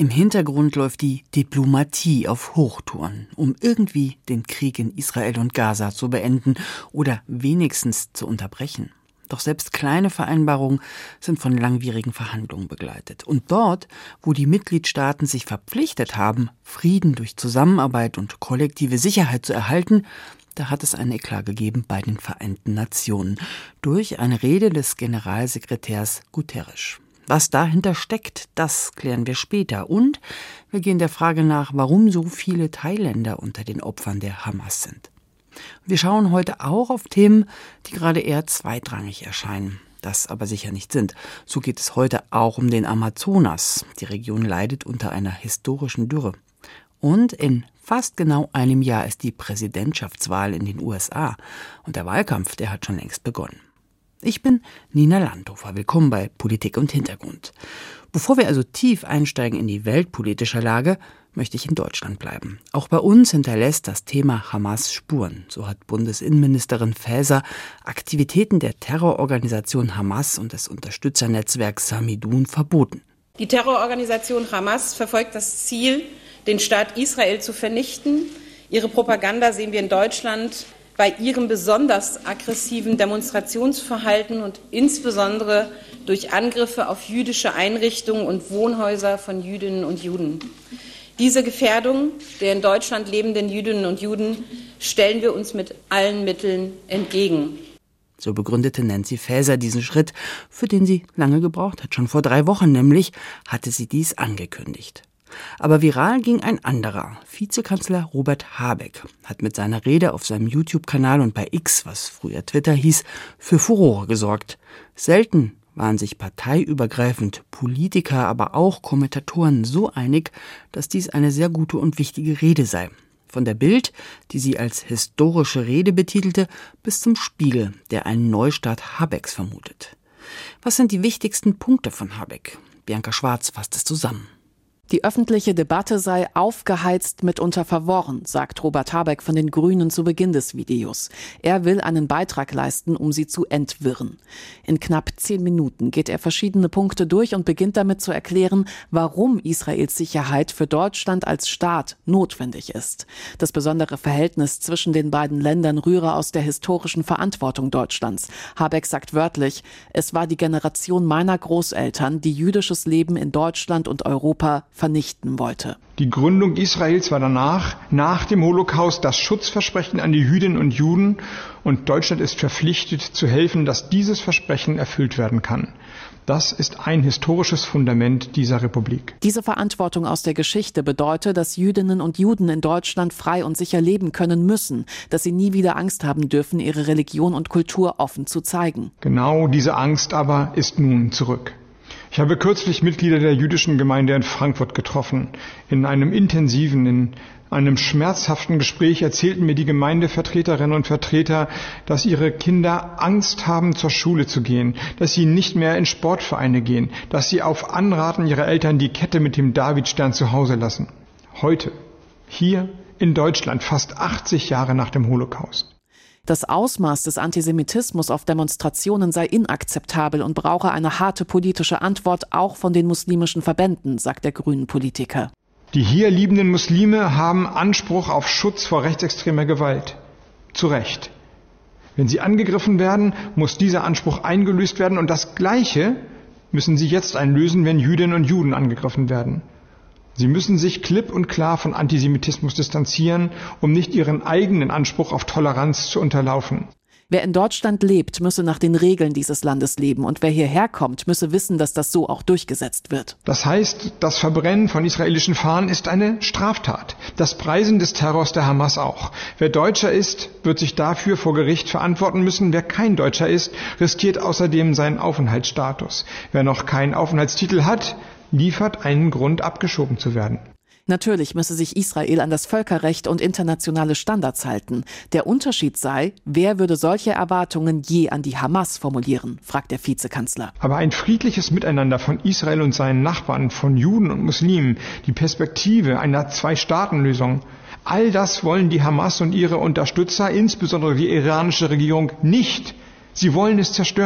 Im Hintergrund läuft die Diplomatie auf Hochtouren, um irgendwie den Krieg in Israel und Gaza zu beenden oder wenigstens zu unterbrechen. Doch selbst kleine Vereinbarungen sind von langwierigen Verhandlungen begleitet. Und dort, wo die Mitgliedstaaten sich verpflichtet haben, Frieden durch Zusammenarbeit und kollektive Sicherheit zu erhalten, da hat es einen Eklat gegeben bei den Vereinten Nationen durch eine Rede des Generalsekretärs Guterres. Was dahinter steckt, das klären wir später. Und wir gehen der Frage nach, warum so viele Thailänder unter den Opfern der Hamas sind. Wir schauen heute auch auf Themen, die gerade eher zweitrangig erscheinen, das aber sicher nicht sind. So geht es heute auch um den Amazonas. Die Region leidet unter einer historischen Dürre. Und in fast genau einem Jahr ist die Präsidentschaftswahl in den USA. Und der Wahlkampf, der hat schon längst begonnen. Ich bin Nina Landhofer. Willkommen bei Politik und Hintergrund. Bevor wir also tief einsteigen in die weltpolitische Lage, möchte ich in Deutschland bleiben. Auch bei uns hinterlässt das Thema Hamas Spuren. So hat Bundesinnenministerin Faeser Aktivitäten der Terrororganisation Hamas und des Unterstützernetzwerks Samidun verboten. Die Terrororganisation Hamas verfolgt das Ziel, den Staat Israel zu vernichten. Ihre Propaganda sehen wir in Deutschland bei ihrem besonders aggressiven Demonstrationsverhalten und insbesondere durch Angriffe auf jüdische Einrichtungen und Wohnhäuser von Jüdinnen und Juden. Diese Gefährdung der in Deutschland lebenden Jüdinnen und Juden stellen wir uns mit allen Mitteln entgegen. So begründete Nancy Faeser diesen Schritt, für den sie lange gebraucht hat. Schon vor 3 Wochen nämlich hatte sie dies angekündigt. Aber viral ging ein anderer. Vizekanzler Robert Habeck hat mit seiner Rede auf seinem YouTube-Kanal und bei X, was früher Twitter hieß, für Furore gesorgt. Selten waren sich parteiübergreifend Politiker, aber auch Kommentatoren so einig, dass dies eine sehr gute und wichtige Rede sei. Von der Bild, die sie als historische Rede betitelte, bis zum Spiegel, der einen Neustart Habecks vermutet. Was sind die wichtigsten Punkte von Habeck? Bianca Schwarz fasst es zusammen. Die öffentliche Debatte sei aufgeheizt, mitunter verworren, sagt Robert Habeck von den Grünen zu Beginn des Videos. Er will einen Beitrag leisten, um sie zu entwirren. In knapp 10 Minuten geht er verschiedene Punkte durch und beginnt damit zu erklären, warum Israels Sicherheit für Deutschland als Staat notwendig ist. Das besondere Verhältnis zwischen den beiden Ländern rühre aus der historischen Verantwortung Deutschlands. Habeck sagt wörtlich, es war die Generation meiner Großeltern, die jüdisches Leben in Deutschland und Europa vernichten wollte. Die Gründung Israels war danach, nach dem Holocaust, das Schutzversprechen an die Jüdinnen und Juden, und Deutschland ist verpflichtet zu helfen, dass dieses Versprechen erfüllt werden kann. Das ist ein historisches Fundament dieser Republik. Diese Verantwortung aus der Geschichte bedeutet, dass Jüdinnen und Juden in Deutschland frei und sicher leben können müssen, dass sie nie wieder Angst haben dürfen, ihre Religion und Kultur offen zu zeigen. Genau diese Angst aber ist nun zurück. Ich habe kürzlich Mitglieder der jüdischen Gemeinde in Frankfurt getroffen. In einem intensiven, in einem schmerzhaften Gespräch erzählten mir die Gemeindevertreterinnen und Vertreter, dass ihre Kinder Angst haben, zur Schule zu gehen, dass sie nicht mehr in Sportvereine gehen, dass sie auf Anraten ihrer Eltern die Kette mit dem Davidstern zu Hause lassen. Heute, hier in Deutschland, fast 80 Jahre nach dem Holocaust. Das Ausmaß des Antisemitismus auf Demonstrationen sei inakzeptabel und brauche eine harte politische Antwort auch von den muslimischen Verbänden, sagt der Grünen-Politiker. Die hier liebenden Muslime haben Anspruch auf Schutz vor rechtsextremer Gewalt. Zu Recht. Wenn sie angegriffen werden, muss dieser Anspruch eingelöst werden, und das Gleiche müssen sie jetzt einlösen, wenn Jüdinnen und Juden angegriffen werden. Sie müssen sich klipp und klar von Antisemitismus distanzieren, um nicht ihren eigenen Anspruch auf Toleranz zu unterlaufen. Wer in Deutschland lebt, müsse nach den Regeln dieses Landes leben, und wer hierher kommt, müsse wissen, dass das so auch durchgesetzt wird. Das heißt, das Verbrennen von israelischen Fahnen ist eine Straftat. Das Preisen des Terrors der Hamas auch. Wer Deutscher ist, wird sich dafür vor Gericht verantworten müssen. Wer kein Deutscher ist, riskiert außerdem seinen Aufenthaltsstatus. Wer noch keinen Aufenthaltstitel hat, liefert einen Grund, abgeschoben zu werden. Natürlich müsse sich Israel an das Völkerrecht und internationale Standards halten. Der Unterschied sei, wer würde solche Erwartungen je an die Hamas formulieren, fragt der Vizekanzler. Aber ein friedliches Miteinander von Israel und seinen Nachbarn, von Juden und Muslimen, die Perspektive einer Zwei-Staaten-Lösung, all das wollen die Hamas und ihre Unterstützer, insbesondere die iranische Regierung, nicht. Sie wollen es zerstören.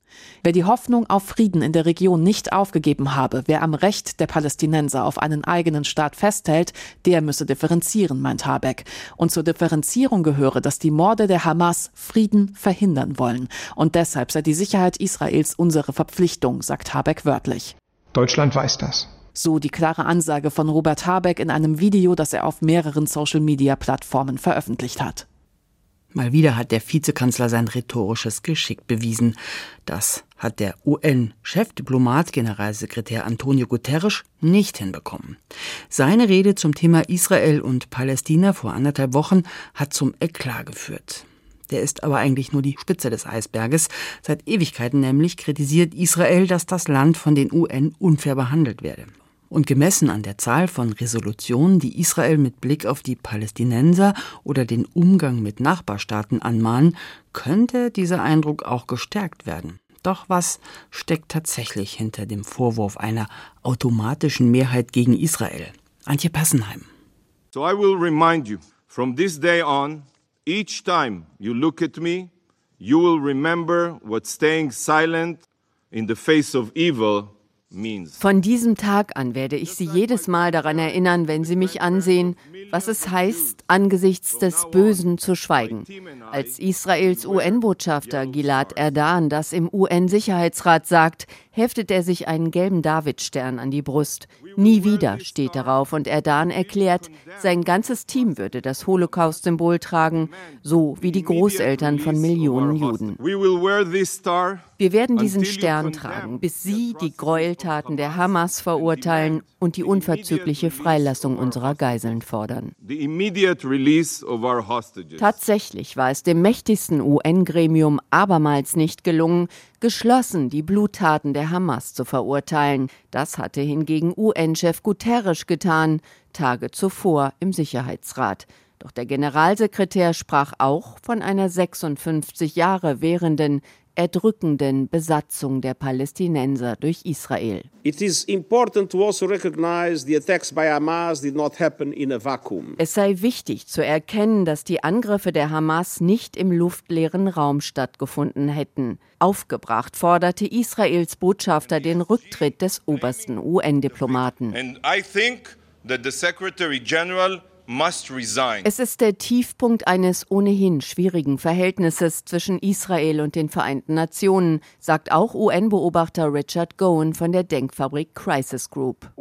Wer die Hoffnung auf Frieden in der Region nicht aufgegeben habe, wer am Recht der Palästinenser auf einen eigenen Staat festhält, der müsse differenzieren, meint Habeck. Und zur Differenzierung gehöre, dass die Morde der Hamas Frieden verhindern wollen. Und deshalb sei die Sicherheit Israels unsere Verpflichtung, sagt Habeck wörtlich. Deutschland weiß das. So die klare Ansage von Robert Habeck in einem Video, das er auf mehreren Social-Media-Plattformen veröffentlicht hat. Mal wieder hat der Vizekanzler sein rhetorisches Geschick bewiesen. Das hat der UN-Chefdiplomat, Generalsekretär Antonio Guterres, nicht hinbekommen. Seine Rede zum Thema Israel und Palästina vor 1,5 Wochen hat zum Eklat geführt. Der ist aber eigentlich nur die Spitze des Eisberges. Seit Ewigkeiten nämlich kritisiert Israel, dass das Land von den UN unfair behandelt werde. Und gemessen an der Zahl von Resolutionen, die Israel mit Blick auf die Palästinenser oder den Umgang mit Nachbarstaaten anmahnen, könnte dieser Eindruck auch gestärkt werden. Doch was steckt tatsächlich hinter dem Vorwurf einer automatischen Mehrheit gegen Israel? Antje Passenheim. So I will remind you, from this day on, each time you look at me, you will remember what staying silent in the face of evil means. Von diesem Tag an werde ich Sie jedes Mal daran erinnern, wenn Sie mich ansehen, was es heißt, angesichts des Bösen zu schweigen. Als Israels UN-Botschafter Gilad Erdan das im UN-Sicherheitsrat sagt, heftet er sich einen gelben Davidstern an die Brust. Nie wieder steht darauf und Erdan erklärt, sein ganzes Team würde das Holocaust-Symbol tragen, so wie die Großeltern von Millionen Juden. Wir werden diesen Stern tragen, bis Sie die Gräueltaten der Hamas verurteilen und die unverzügliche Freilassung unserer Geiseln fordern. Tatsächlich war es dem mächtigsten UN-Gremium abermals nicht gelungen, geschlossen die Bluttaten der Hamas zu verurteilen. Das hatte hingegen UN-Chef Guterres getan, Tage zuvor im Sicherheitsrat. Doch der Generalsekretär sprach auch von einer 56 Jahre währenden erdrückenden Besatzung der Palästinenser durch Israel. It is important to also recognize the attacks by Hamas did not happen in a vacuum. Es sei wichtig zu erkennen, dass die Angriffe der Hamas nicht im luftleeren Raum stattgefunden hätten. Aufgebracht forderte Israels Botschafter den Rücktritt des obersten UN-Diplomaten. And I think that the Secretary General must resign. Es ist der Tiefpunkt eines ohnehin schwierigen Verhältnisses zwischen Israel und den Vereinten Nationen, sagt auch UN-Beobachter Richard Gowan von der Denkfabrik Crisis Group.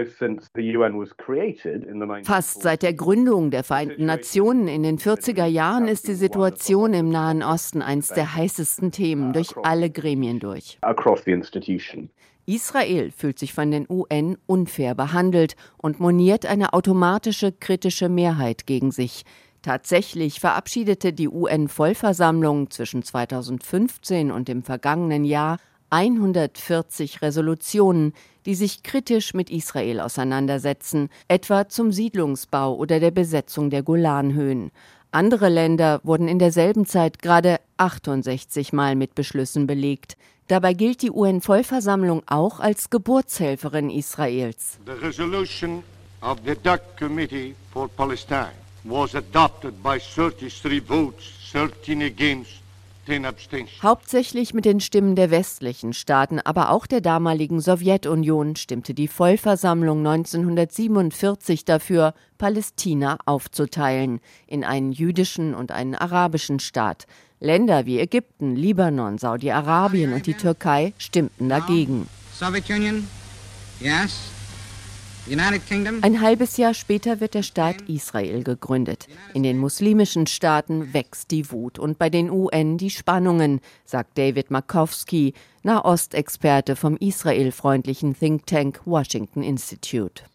Fast seit der Gründung der Vereinten Nationen in den 40er Jahren ist die Situation im Nahen Osten eines der heißesten Themen durch alle Gremien durch. Israel fühlt sich von den UN unfair behandelt und moniert eine automatische kritische Mehrheit gegen sich. Tatsächlich verabschiedete die UN-Vollversammlung zwischen 2015 und dem vergangenen Jahr 140 Resolutionen, die sich kritisch mit Israel auseinandersetzen, etwa zum Siedlungsbau oder der Besetzung der Golanhöhen. Andere Länder wurden in derselben Zeit gerade 68 Mal mit Beschlüssen belegt. Dabei gilt die UN-Vollversammlung auch als Geburtshelferin Israels. The resolution of the DAC Committee for Palestine was adopted by 33 votes, 13 against, 10 abstentions. Hauptsächlich mit den Stimmen der westlichen Staaten, aber auch der damaligen Sowjetunion stimmte die Vollversammlung 1947 dafür, Palästina aufzuteilen in einen jüdischen und einen arabischen Staat. Länder wie Ägypten, Libanon, Saudi-Arabien und die Türkei stimmten dagegen. Ein halbes Jahr später wird der Staat Israel gegründet. In den muslimischen Staaten wächst die Wut und bei den UN die Spannungen, sagt David Markowski, Nahostexperte vom israelfreundlichen Think Tank Washington Institute.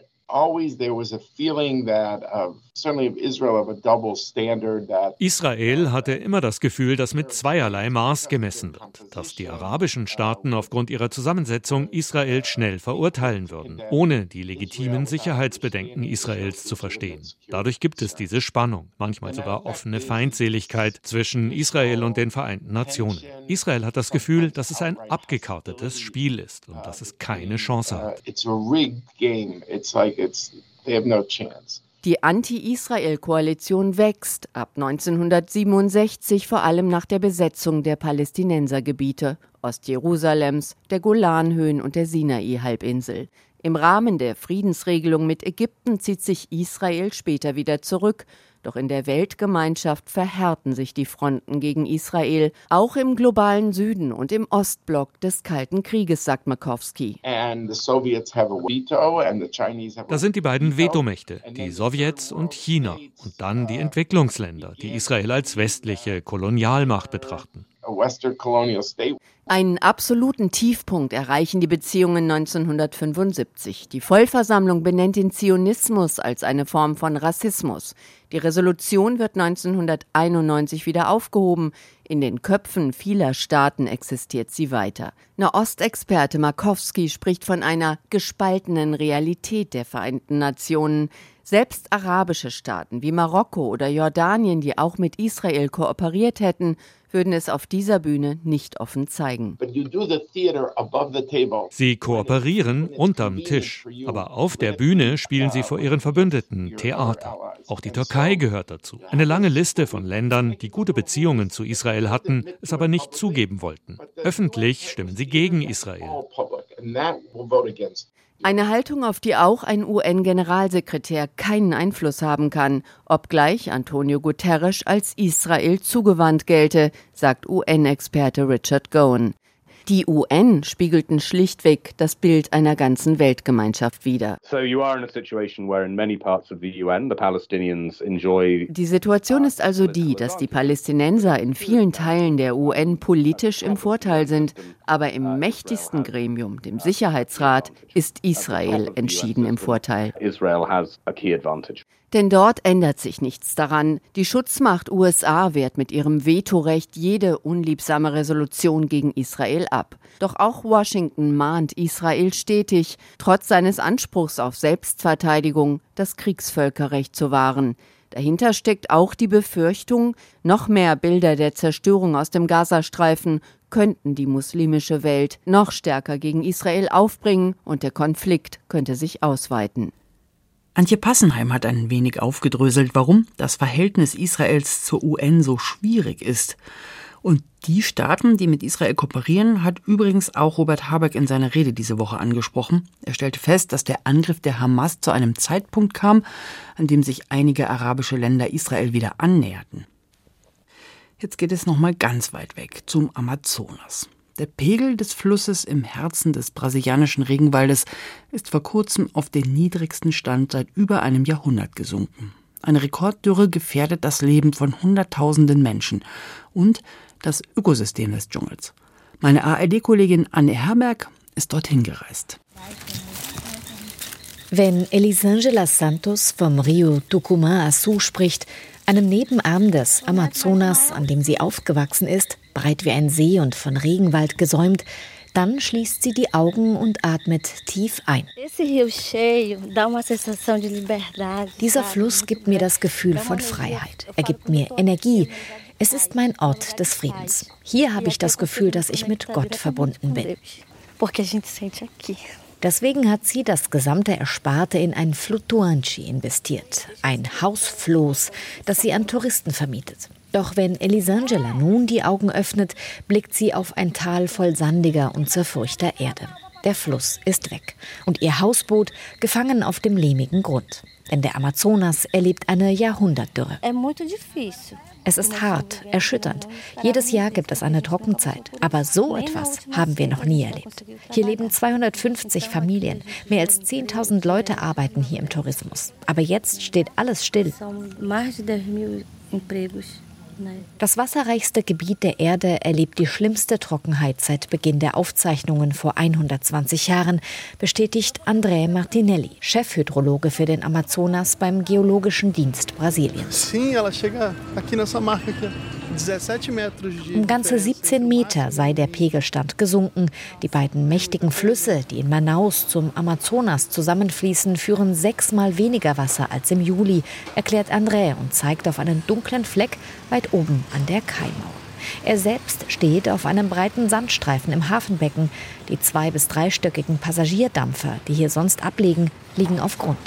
Israel hatte immer das Gefühl, dass mit zweierlei Maß gemessen wird, dass die arabischen Staaten aufgrund ihrer Zusammensetzung Israel schnell verurteilen würden, ohne die legitimen Sicherheitsbedenken Israels zu verstehen. Dadurch gibt es diese Spannung, manchmal sogar offene Feindseligkeit zwischen Israel und den Vereinten Nationen. Israel hat das Gefühl, dass es ein abgekartetes Spiel ist und dass es keine Chance hat. Die Anti-Israel-Koalition wächst ab 1967, vor allem nach der Besetzung der Palästinensergebiete, Ostjerusalems, der Golanhöhen und der Sinai-Halbinsel. Im Rahmen der Friedensregelung mit Ägypten zieht sich Israel später wieder zurück. Doch in der Weltgemeinschaft verhärten sich die Fronten gegen Israel, auch im globalen Süden und im Ostblock des Kalten Krieges, sagt Makowski. Da sind die beiden Vetomächte, die Sowjets und China, und dann die Entwicklungsländer, die Israel als westliche Kolonialmacht betrachten. Einen absoluten Tiefpunkt erreichen die Beziehungen 1975. Die Vollversammlung benennt den Zionismus als eine Form von Rassismus. Die Resolution wird 1991 wieder aufgehoben. In den Köpfen vieler Staaten existiert sie weiter. Nahostexperte Makowski spricht von einer gespaltenen Realität der Vereinten Nationen. Selbst arabische Staaten wie Marokko oder Jordanien, die auch mit Israel kooperiert hätten, würden es auf dieser Bühne nicht offen zeigen. Sie kooperieren unterm Tisch, aber auf der Bühne spielen sie vor ihren Verbündeten Theater. Auch die Türkei gehört dazu. Eine lange Liste von Ländern, die gute Beziehungen zu Israel hatten, es aber nicht zugeben wollten. Öffentlich stimmen sie gegen Israel. Eine Haltung, auf die auch ein UN-Generalsekretär keinen Einfluss haben kann, obgleich Antonio Guterres als Israel zugewandt gelte, sagt UN-Experte Richard Gowan. Die UN spiegelten schlichtweg das Bild einer ganzen Weltgemeinschaft wider. Die Situation ist also die, dass die Palästinenser in vielen Teilen der UN politisch im Vorteil sind, aber im mächtigsten Gremium, dem Sicherheitsrat, ist Israel entschieden im Vorteil. Denn dort ändert sich nichts daran. Die Schutzmacht USA wehrt mit ihrem Vetorecht jede unliebsame Resolution gegen Israel ab. Doch auch Washington mahnt Israel stetig, trotz seines Anspruchs auf Selbstverteidigung, das Kriegsvölkerrecht zu wahren. Dahinter steckt auch die Befürchtung, noch mehr Bilder der Zerstörung aus dem Gazastreifen könnten die muslimische Welt noch stärker gegen Israel aufbringen und der Konflikt könnte sich ausweiten. Antje Passenheim hat ein wenig aufgedröselt, warum das Verhältnis Israels zur UN so schwierig ist. Und die Staaten, die mit Israel kooperieren, hat übrigens auch Robert Habeck in seiner Rede diese Woche angesprochen. Er stellte fest, dass der Angriff der Hamas zu einem Zeitpunkt kam, an dem sich einige arabische Länder Israel wieder annäherten. Jetzt geht es nochmal ganz weit weg, zum Amazonas. Der Pegel des Flusses im Herzen des brasilianischen Regenwaldes ist vor kurzem auf den niedrigsten Stand seit über einem Jahrhundert gesunken. Eine Rekorddürre gefährdet das Leben von Hunderttausenden Menschen und das Ökosystem des Dschungels. Meine ARD-Kollegin Anne Herberg ist dorthin gereist. Wenn Elisângela Santos vom Rio Tucumã-Açu spricht, einem Nebenarm des Amazonas, an dem sie aufgewachsen ist, breit wie ein See und von Regenwald gesäumt, dann schließt sie die Augen und atmet tief ein. Dieser Fluss gibt mir das Gefühl von Freiheit. Er gibt mir Energie. Es ist mein Ort des Friedens. Hier habe ich das Gefühl, dass ich mit Gott verbunden bin. Deswegen hat sie das gesamte Ersparte in ein Flutuante investiert, ein Hausfloß, das sie an Touristen vermietet. Doch wenn Elisângela nun die Augen öffnet, blickt sie auf ein Tal voll sandiger und zerfurchter Erde. Der Fluss ist weg und ihr Hausboot gefangen auf dem lehmigen Grund. Denn der Amazonas erlebt eine Jahrhundertdürre. Es ist hart, erschütternd. Jedes Jahr gibt es eine Trockenzeit. Aber so etwas haben wir noch nie erlebt. Hier leben 250 Familien. Mehr als 10.000 Leute arbeiten hier im Tourismus. Aber jetzt steht alles still. Das wasserreichste Gebiet der Erde erlebt die schlimmste Trockenheit seit Beginn der Aufzeichnungen vor 120 Jahren, bestätigt André Martinelli, Chefhydrologe für den Amazonas beim Geologischen Dienst Brasiliens. Um ganze 17 Meter sei der Pegelstand gesunken. Die beiden mächtigen Flüsse, die in Manaus zum Amazonas zusammenfließen, führen 6-mal weniger Wasser als im Juli, erklärt André und zeigt auf einen dunklen Fleck weit oben an der Kaimauer. Er selbst steht auf einem breiten Sandstreifen im Hafenbecken. Die 2- bis 3-stöckigen Passagierdampfer, die hier sonst ablegen, liegen auf Grund.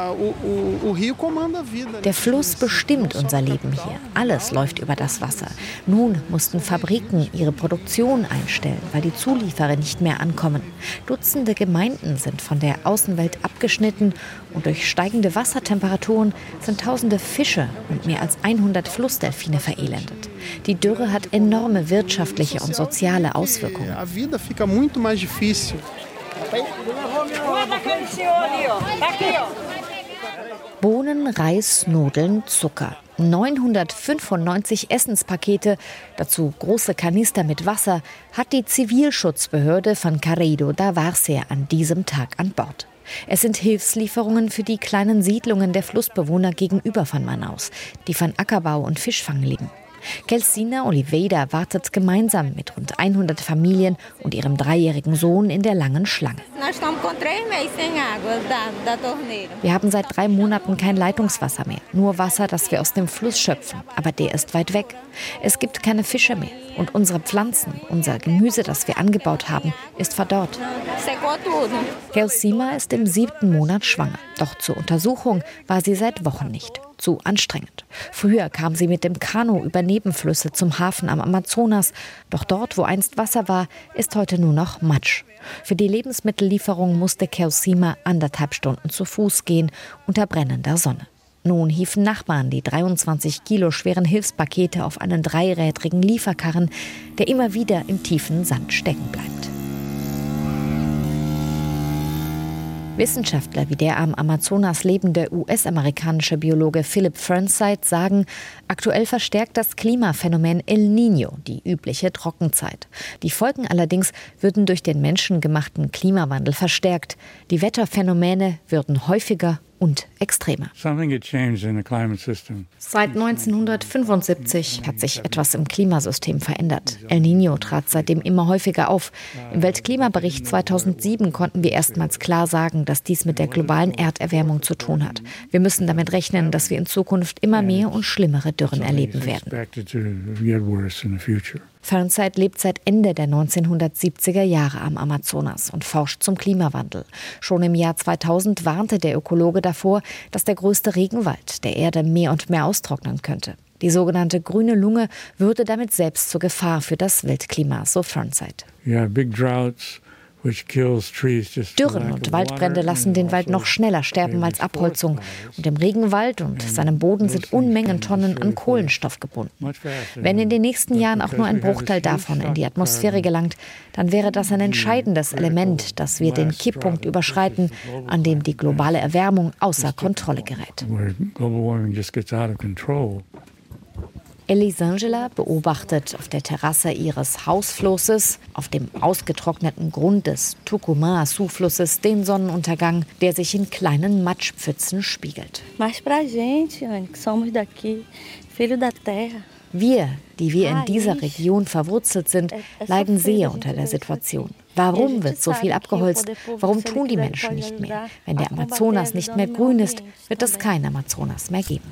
Der Fluss bestimmt unser Leben hier. Alles läuft über das Wasser. Nun mussten Fabriken ihre Produktion einstellen, weil die Zulieferer nicht mehr ankommen. Dutzende Gemeinden sind von der Außenwelt abgeschnitten und durch steigende Wassertemperaturen sind tausende Fische und mehr als 100 Flussdelfine verelendet. Die Dürre hat enorme wirtschaftliche und soziale Auswirkungen. Bohnen, Reis, Nudeln, Zucker. 995 Essenspakete, dazu große Kanister mit Wasser, hat die Zivilschutzbehörde von Carreiro da Várzea an diesem Tag an Bord. Es sind Hilfslieferungen für die kleinen Siedlungen der Flussbewohner gegenüber von Manaus, die von Ackerbau und Fischfang leben. Kelsina Oliveira wartet gemeinsam mit rund 100 Familien und ihrem 3-jährigen Sohn in der langen Schlange. Wir haben seit 3 Monaten kein Leitungswasser mehr, nur Wasser, das wir aus dem Fluss schöpfen. Aber der ist weit weg. Es gibt keine Fische mehr. Und unsere Pflanzen, unser Gemüse, das wir angebaut haben, ist verdorrt. Kelsima ist im 7. Monat schwanger. Doch zur Untersuchung war sie seit Wochen nicht. Zu anstrengend. Früher kam sie mit dem Kanu über Nebenflüsse zum Hafen am Amazonas. Doch dort, wo einst Wasser war, ist heute nur noch Matsch. Für die Lebensmittellieferung musste Kelsima 1,5 Stunden zu Fuß gehen, unter brennender Sonne. Nun hieven Nachbarn die 23 Kilo schweren Hilfspakete auf einen 3-rädrigen Lieferkarren, der immer wieder im tiefen Sand stecken bleibt. Wissenschaftler wie der am Amazonas lebende US-amerikanische Biologe Philip Fernside sagen, aktuell verstärkt das Klimaphänomen El Niño die übliche Trockenzeit. Die Folgen allerdings würden durch den menschengemachten Klimawandel verstärkt. Die Wetterphänomene würden häufiger und extremer. Seit 1975 hat sich etwas im Klimasystem verändert. El Niño trat seitdem immer häufiger auf. Im Weltklimabericht 2007 konnten wir erstmals klar sagen, dass dies mit der globalen Erderwärmung zu tun hat. Wir müssen damit rechnen, dass wir in Zukunft immer mehr und schlimmere Dürren erleben werden. Fernside lebt seit Ende der 1970er Jahre am Amazonas und forscht zum Klimawandel. Schon im Jahr 2000 warnte der Ökologe davor, dass der größte Regenwald der Erde mehr und mehr austrocknen könnte. Die sogenannte grüne Lunge würde damit selbst zur Gefahr für das Weltklima, so Fernside. Dürren und Waldbrände lassen den Wald noch schneller sterben als Abholzung. Und im Regenwald und seinem Boden sind Unmengen Tonnen an Kohlenstoff gebunden. Wenn in den nächsten Jahren auch nur ein Bruchteil davon in die Atmosphäre gelangt, dann wäre das ein entscheidendes Element, dass wir den Kipppunkt überschreiten, an dem die globale Erwärmung außer Kontrolle gerät. Elisangela beobachtet auf der Terrasse ihres Hausflusses, auf dem ausgetrockneten Grund des Tucumã-Zuflusses, den Sonnenuntergang, der sich in kleinen Matschpfützen spiegelt. Wir, die wir in dieser Region verwurzelt sind, leiden sehr unter der Situation. Warum wird so viel abgeholzt? Warum tun die Menschen nicht mehr? Wenn der Amazonas nicht mehr grün ist, wird es kein Amazonas mehr geben.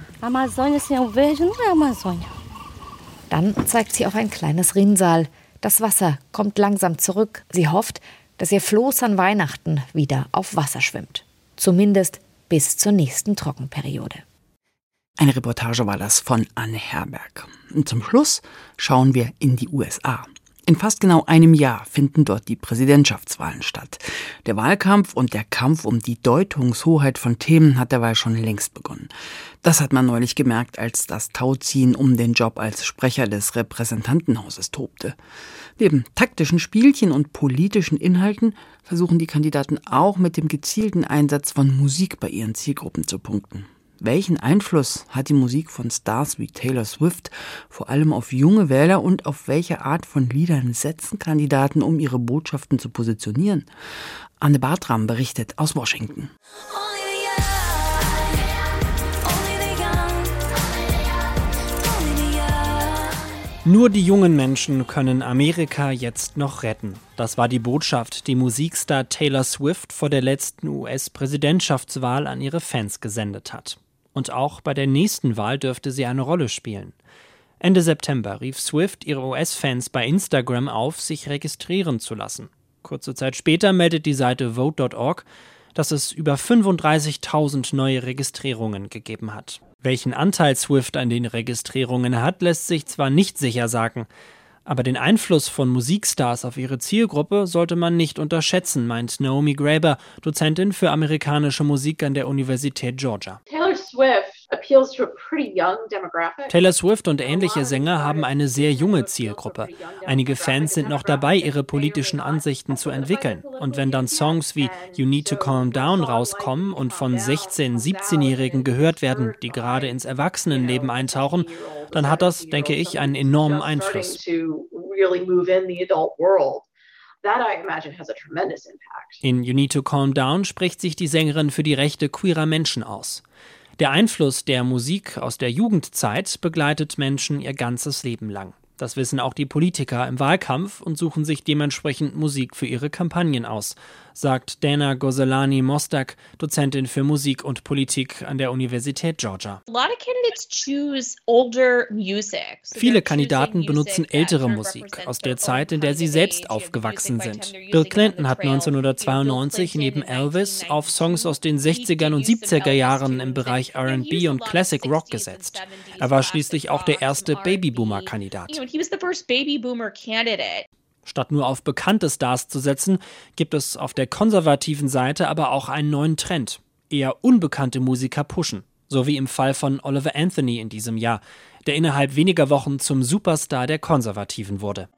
Dann zeigt sie auf ein kleines Rinnsal. Das Wasser kommt langsam zurück. Sie hofft, dass ihr Floß an Weihnachten wieder auf Wasser schwimmt. Zumindest bis zur nächsten Trockenperiode. Eine Reportage war das von Anne Herberg. Und zum Schluss schauen wir in die USA. In fast genau einem Jahr finden dort die Präsidentschaftswahlen statt. Der Wahlkampf und der Kampf um die Deutungshoheit von Themen hat derweil schon längst begonnen. Das hat man neulich gemerkt, als das Tauziehen um den Job als Sprecher des Repräsentantenhauses tobte. Neben taktischen Spielchen und politischen Inhalten versuchen die Kandidaten auch mit dem gezielten Einsatz von Musik bei ihren Zielgruppen zu punkten. Welchen Einfluss hat die Musik von Stars wie Taylor Swift vor allem auf junge Wähler und auf welche Art von Liedern setzen Kandidaten, um ihre Botschaften zu positionieren? Anne Bartram berichtet aus Washington. Nur die jungen Menschen können Amerika jetzt noch retten. Das war die Botschaft, die Musikstar Taylor Swift vor der letzten US-Präsidentschaftswahl an ihre Fans gesendet hat. Und auch bei der nächsten Wahl dürfte sie eine Rolle spielen. Ende September rief Swift ihre US-Fans bei Instagram auf, sich registrieren zu lassen. Kurze Zeit später meldet die Seite Vote.org, dass es über 35.000 neue Registrierungen gegeben hat. Welchen Anteil Swift an den Registrierungen hat, lässt sich zwar nicht sicher sagen, aber den Einfluss von Musikstars auf ihre Zielgruppe sollte man nicht unterschätzen, meint Naomi Graeber, Dozentin für amerikanische Musik an der Universität Georgia. Taylor Swift und ähnliche Sänger haben eine sehr junge Zielgruppe. Einige Fans sind noch dabei, ihre politischen Ansichten zu entwickeln. Und wenn dann Songs wie You Need to Calm Down rauskommen und von 16-, 17-Jährigen gehört werden, die gerade ins Erwachsenenleben eintauchen, dann hat das, denke ich, einen enormen Einfluss. In You Need to Calm Down spricht sich die Sängerin für die Rechte queerer Menschen aus. Der Einfluss der Musik aus der Jugendzeit begleitet Menschen ihr ganzes Leben lang. Das wissen auch die Politiker im Wahlkampf und suchen sich dementsprechend Musik für ihre Kampagnen aus, sagt Dana Gozolani-Mostak, Dozentin für Musik und Politik an der Universität Georgia. Viele Kandidaten benutzen ältere Musik aus der Zeit, in der sie selbst aufgewachsen sind. Bill Clinton hat 1992 neben Elvis auf Songs aus den 60er und 70er Jahren im Bereich R&B und Classic Rock gesetzt. Er war schließlich auch der erste Babyboomer-Kandidat. Statt nur auf bekannte Stars zu setzen, gibt es auf der konservativen Seite aber auch einen neuen Trend. Eher unbekannte Musiker pushen. So wie im Fall von Oliver Anthony in diesem Jahr, der innerhalb weniger Wochen zum Superstar der Konservativen wurde.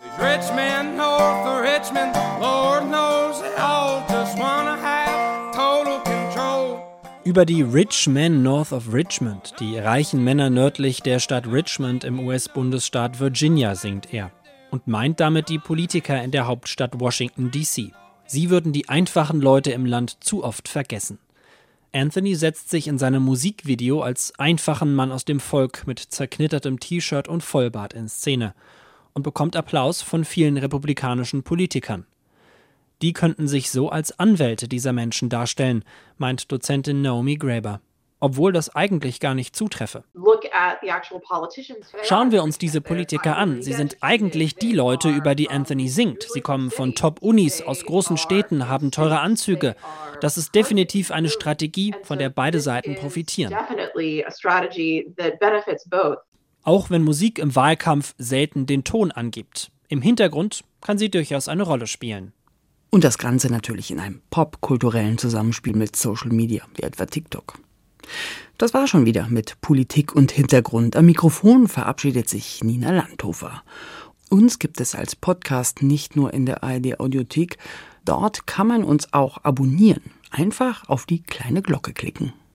Über die Rich Men North of Richmond, die reichen Männer nördlich der Stadt Richmond im US-Bundesstaat Virginia, singt er. Und meint damit die Politiker in der Hauptstadt Washington, D.C. Sie würden die einfachen Leute im Land zu oft vergessen. Anthony setzt sich in seinem Musikvideo als einfachen Mann aus dem Volk mit zerknittertem T-Shirt und Vollbart in Szene und bekommt Applaus von vielen republikanischen Politikern. Die könnten sich so als Anwälte dieser Menschen darstellen, meint Dozentin Naomi Graeber. Obwohl das eigentlich gar nicht zutreffe. Schauen wir uns diese Politiker an. Sie sind eigentlich die Leute, über die Anthony singt. Sie kommen von Top-Unis aus großen Städten, haben teure Anzüge. Das ist definitiv eine Strategie, von der beide Seiten profitieren. Auch wenn Musik im Wahlkampf selten den Ton angibt. Im Hintergrund kann sie durchaus eine Rolle spielen. Und das Ganze natürlich in einem popkulturellen Zusammenspiel mit Social Media, wie etwa TikTok. Das war schon wieder mit Politik und Hintergrund. Am Mikrofon verabschiedet sich Nina Landhofer. Uns gibt es als Podcast nicht nur in der ARD-Audiothek. Dort kann man uns auch abonnieren. Einfach auf die kleine Glocke klicken.